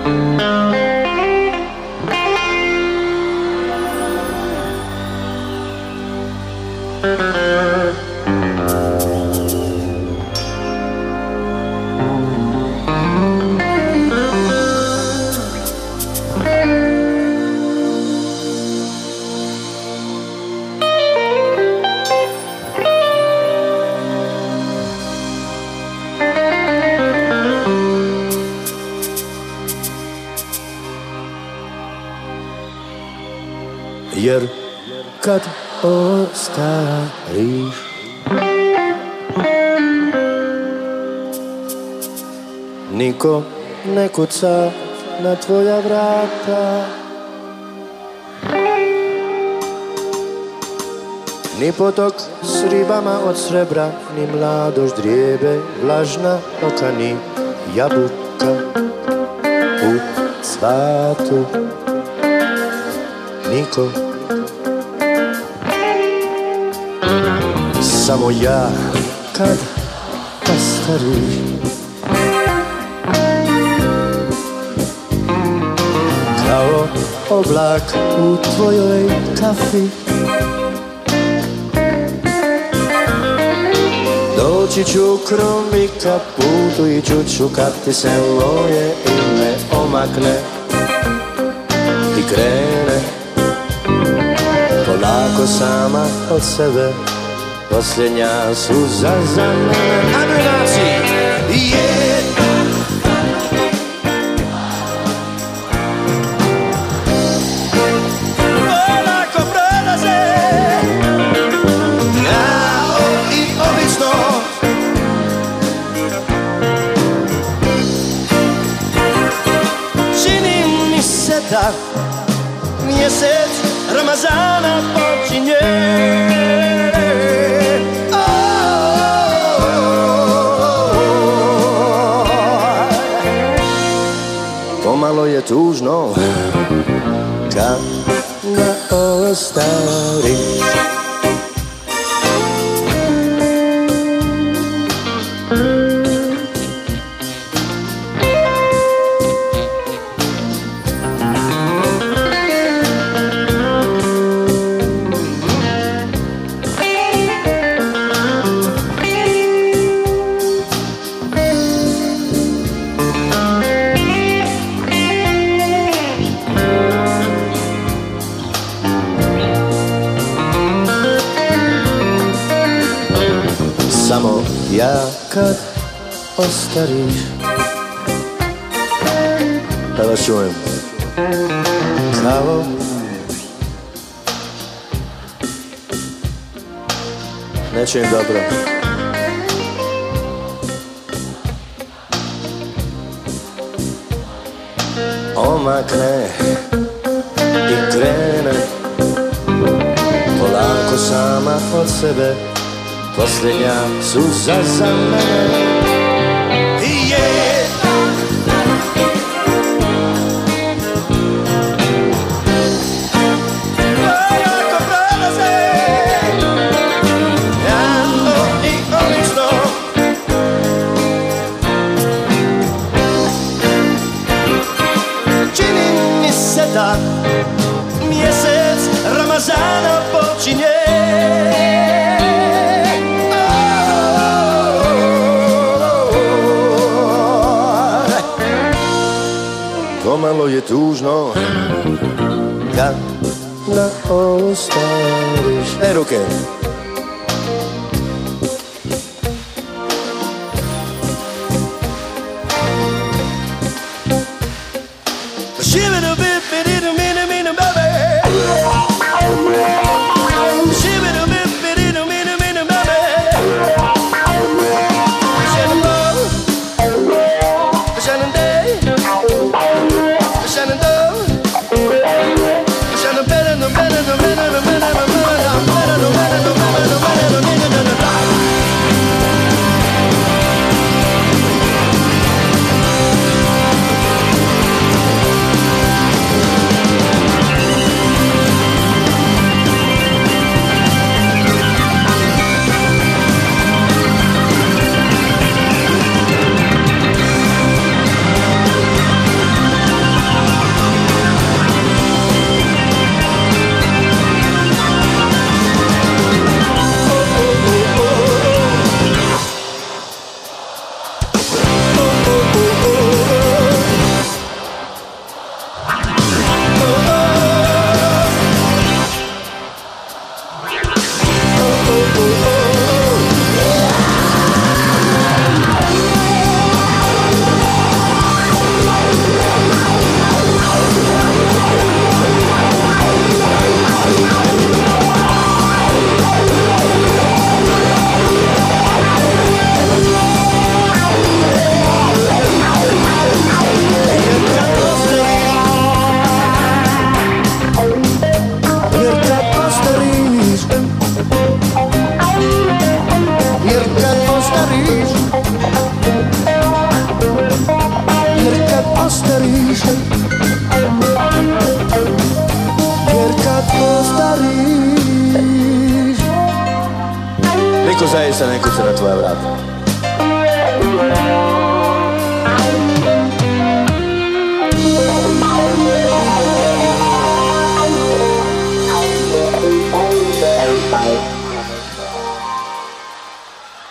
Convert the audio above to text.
Jer kad ostariš niko ne kuca na tvoja vrata, ni potok s ribama od srebra, ni mladost drijebe vlažna oka, ni jabuka u cvatu. Niko, samo ja kad ostariš, kao oblak u tvojoj kafi. Doći ću kromi kaputu i čuću kad ti se moje ime omakne i krene polako sama od sebe, posljednja suza za mene. Ajme naci, polako prolaze kao i obično. Čini mi se da mjesec Ramazana počinje. Pomalo je tužno kad ga ostariš. Samo ja kad ostariš, da vas čujem, kao neće im dobro. Omakne i krene polako sama od sebe, posljednja suza za mene. Polako prolaze jako i obično. Čini mi se da mjesec Ramazana počinje. Pomalo je tužno kad ga ostariš. Ruke. Better, no better, no better, no better, no better, no better, no better, no better. Jer kad postariš niko zaista ne kuca na tvoja vrata.